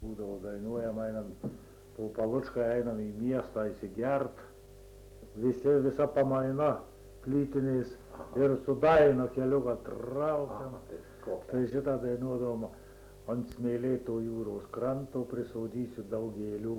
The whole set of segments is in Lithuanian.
Būdavo dainuojam, einam po Palučką, einam į miestą įsigert. Visa pamaina plytiniais ir su daina keliuką traukiam. Tai šitą dainuodavom ant smėlėto jūros kranto prisaudysiu daug gėlių.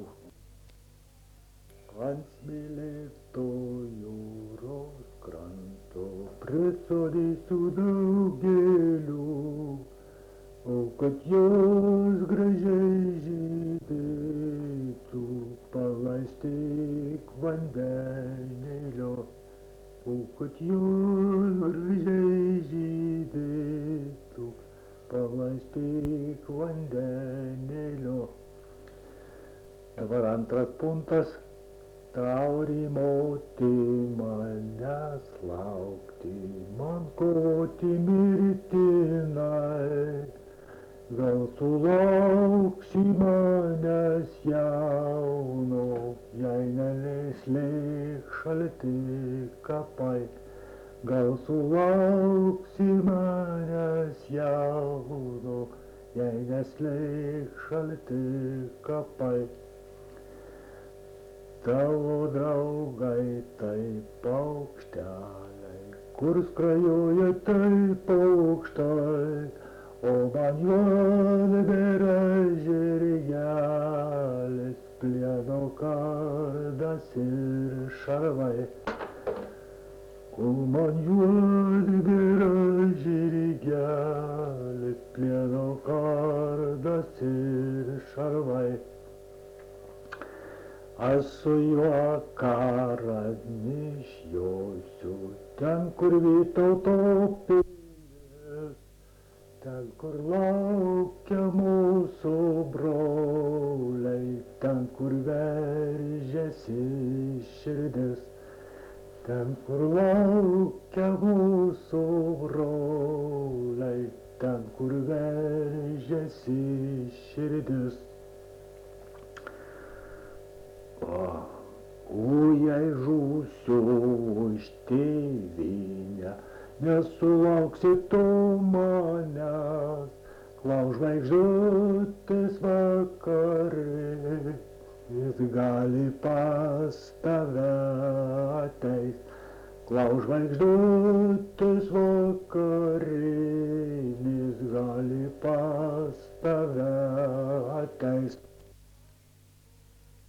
Ant smėlėto jūros kranto prisaudysiu daug gėlių. O kad jos gražiai žydėtų, palaistyk vandenėlio. O kad jos gražiai žydėtų, palaistyk vandenėlio. Dabar antras punktas. Tau rymoti manęs laukti, man koti mirtinai. Gal sulauksi manęs jauno, jei neleslėk šalti kapai. Gal sulauksi manęs jauno, jei neslėk šalti kapai. Tavo draugai tai paukšteliai, kur skrajoja tai paukštai, o man juodbėra žirgelis, plieno kardas ir šarvai. O man juodbėra žirgelis, plieno kardas ir šarvai. Aš su juo karą nešjosiu, ten kur Vytauto pilis, ten kur laukia mūsų broliai, ten kur veržiasi širdis, ten kur laukia mūsų broliai, ten kur veržiasi širdis. O jei žūsiu už tėvynę, nesulauksi tu manęs, klaus žvaigždutės vakare, jis gali pas tave ateis. Klaus žvaigždutės vakare, jis gali pas tave ateis.